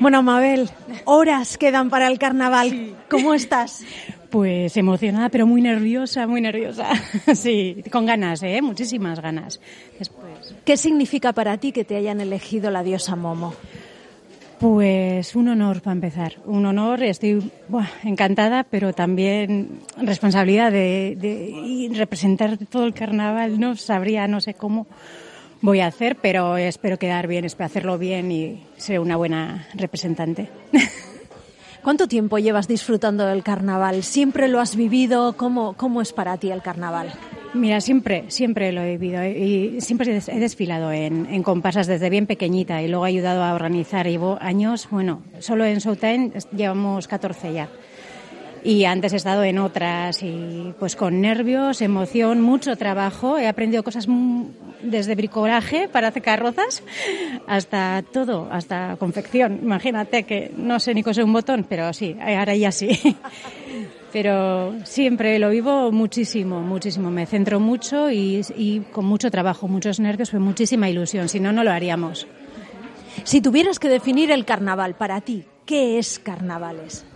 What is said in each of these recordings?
Bueno, Mabel, horas quedan para el carnaval. Sí. ¿Cómo estás? Pues emocionada, pero muy nerviosa, muy nerviosa. Sí, con ganas, muchísimas ganas. Después. ¿Qué significa para ti que te hayan elegido la diosa Momo? Pues un honor para empezar, un honor, estoy encantada, pero también responsabilidad de representar todo el carnaval, no sé cómo voy a hacer, pero espero quedar bien, espero hacerlo bien y ser una buena representante. ¿Cuánto tiempo llevas disfrutando del carnaval? ¿Siempre lo has vivido? ¿Cómo es para ti el carnaval? Mira, siempre lo he vivido y siempre he desfilado en comparsas desde bien pequeñita y luego he ayudado a organizar. Llevo años, solo en Showtime llevamos 14 ya. Y antes he estado en otras y pues con nervios, emoción, mucho trabajo. He aprendido cosas desde bricolaje para hacer carrozas hasta todo, hasta confección. Imagínate que no sé ni coser un botón, pero sí, ahora ya sí. Pero siempre lo vivo muchísimo. Me centro mucho y con mucho trabajo, muchos nervios, con muchísima ilusión. Si no, no lo haríamos. Si tuvieras que definir el carnaval para ti, ¿qué es carnavales?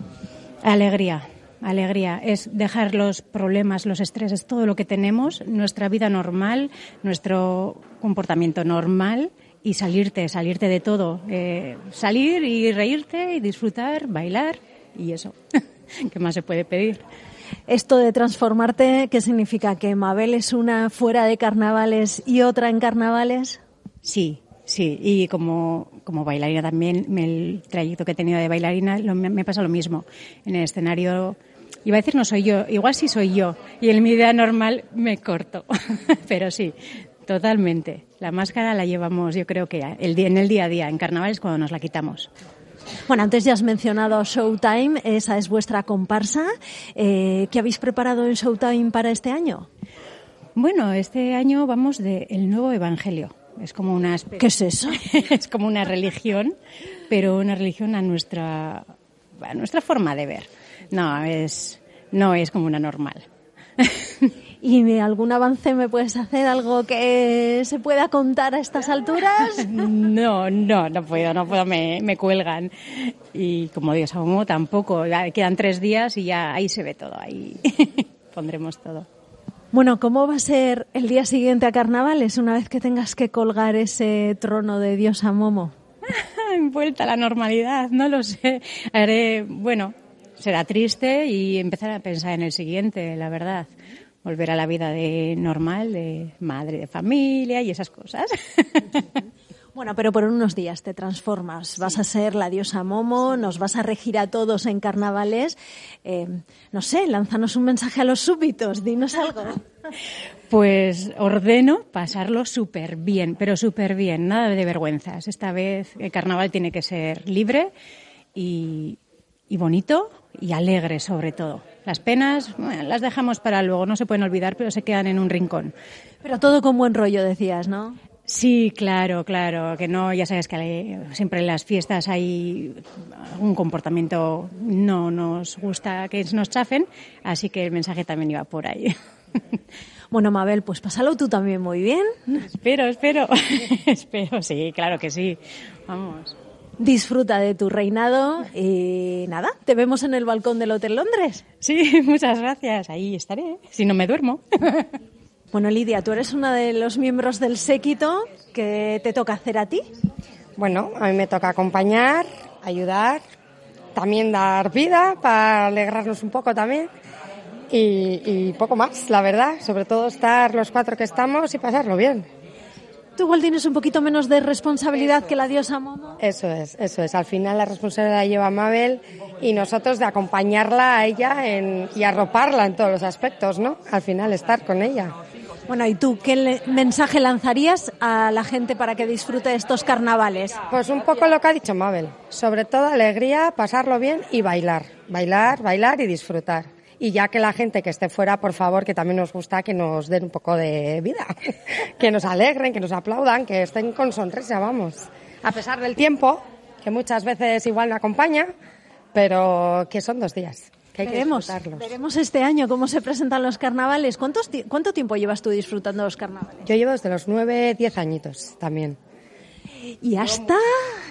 Alegría, es dejar los problemas, los estreses, todo lo que tenemos, nuestra vida normal, nuestro comportamiento normal y salirte de todo. Salir y reírte y disfrutar, bailar y eso. ¿Qué más se puede pedir? Esto de transformarte, ¿qué significa? ¿Que Mabel es una fuera de carnavales y otra en carnavales? Sí, y como bailarina también, el trayecto que he tenido de bailarina me pasa lo mismo. En el escenario, iba a decir no soy yo, igual sí soy yo, y en mi vida normal me corto, pero sí, totalmente. La máscara la llevamos, yo creo que en el día a día, en carnavales cuando nos la quitamos. Bueno, antes ya has mencionado Showtime, esa es vuestra comparsa. ¿Qué habéis preparado en Showtime para este año? Bueno, este año vamos del Nuevo Evangelio. Es como una especie... ¿Qué es eso? Es como una religión, pero una religión a nuestra forma de ver. No es como una normal. ¿Y algún avance me puedes hacer? ¿Algo que se pueda contar a estas alturas? No puedo, me cuelgan. Y como Dios Momo tampoco, ya quedan 3 días y ya ahí se ve todo, ahí pondremos todo. Bueno, ¿cómo va a ser el día siguiente a carnavales una vez que tengas que colgar ese trono de diosa Momo? Vuelta a la normalidad, no lo sé. Será triste y empezar a pensar en el siguiente, la verdad. Volver a la vida normal, de madre de familia y esas cosas. Bueno, pero por unos días te transformas. Sí. Vas a ser la diosa Momo, nos vas a regir a todos en carnavales. No sé, lánzanos un mensaje a los súbditos, dinos algo. Pues ordeno pasarlo súper bien, pero súper bien, nada de vergüenzas. Esta vez el carnaval tiene que ser libre y bonito y alegre sobre todo. Las penas las dejamos para luego, no se pueden olvidar, pero se quedan en un rincón. Pero todo con buen rollo, decías, ¿no? Sí, claro, que no, ya sabes que siempre en las fiestas hay un comportamiento, no nos gusta que nos chafen, así que el mensaje también iba por ahí. Bueno, Mabel, pues pásalo tú también muy bien. Espero, sí, claro que sí, vamos. Disfruta de tu reinado y nada, te vemos en el balcón del Hotel Londres. Sí, muchas gracias, ahí estaré, si no me duermo. Bueno, Lidia, tú eres una de los miembros del séquito. ¿Qué te toca hacer a ti? Bueno, a mí me toca acompañar, ayudar, también dar vida para alegrarnos un poco también y poco más, la verdad. Sobre todo estar los 4 que estamos y pasarlo bien. Tú igual tienes un poquito menos de responsabilidad que la diosa Momo. Eso es. Al final la responsabilidad la lleva Mabel y nosotros de acompañarla a ella y arroparla en todos los aspectos, ¿no? Al final estar con ella. Bueno, ¿y tú qué mensaje lanzarías a la gente para que disfrute de estos carnavales? Pues un poco lo que ha dicho Mabel. Sobre todo alegría, pasarlo bien y bailar. Bailar y disfrutar. Y ya que la gente que esté fuera, por favor, que también nos gusta que nos den un poco de vida, que nos alegren, que nos aplaudan, que estén con sonrisa, vamos. A pesar del tiempo, que muchas veces igual no acompaña, pero que son 2 días, que hay que disfrutarlos. Veremos este año cómo se presentan los carnavales. ¿Cuánto tiempo llevas tú disfrutando de los carnavales? Yo llevo desde los 9, 10 añitos también. ¿Y hasta...?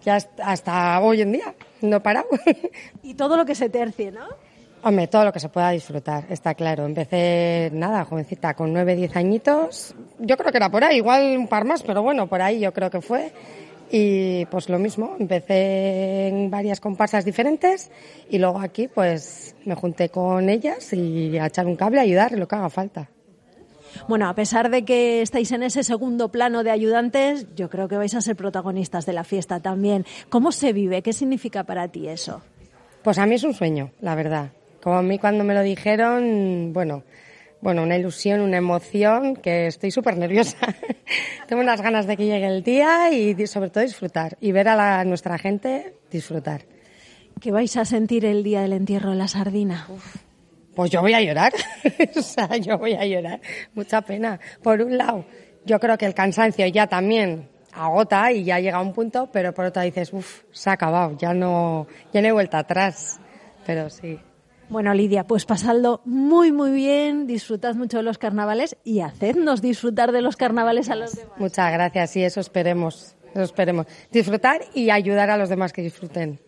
ya hasta hoy en día, no he parado. Y todo lo que se tercie, ¿no? Hombre, todo lo que se pueda disfrutar, está claro. Empecé, jovencita, con 9, 10 añitos. Yo creo que era por ahí, igual un par más, pero bueno, por ahí yo creo que fue. Y pues lo mismo, empecé en varias comparsas diferentes y luego aquí pues me junté con ellas y a echar un cable, a ayudar en lo que haga falta. Bueno, a pesar de que estáis en ese segundo plano de ayudantes, yo creo que vais a ser protagonistas de la fiesta también. ¿Cómo se vive? ¿Qué significa para ti eso? Pues a mí es un sueño, la verdad. Como a mí cuando me lo dijeron, bueno, una ilusión, una emoción, que estoy súper nerviosa. Tengo unas ganas de que llegue el día y sobre todo disfrutar y ver a nuestra gente disfrutar. ¿Qué vais a sentir el día del entierro de la sardina? Pues yo voy a llorar, o sea, yo voy a llorar, mucha pena. Por un lado, yo creo que el cansancio ya también agota y ya llega a un punto, pero por otro dices, se ha acabado, ya no hay vuelta atrás, pero sí. Bueno, Lidia, pues pasadlo muy, muy bien, disfrutad mucho de los carnavales y hacednos disfrutar de los carnavales a los demás. Muchas gracias, sí, eso esperemos. Disfrutar y ayudar a los demás que disfruten.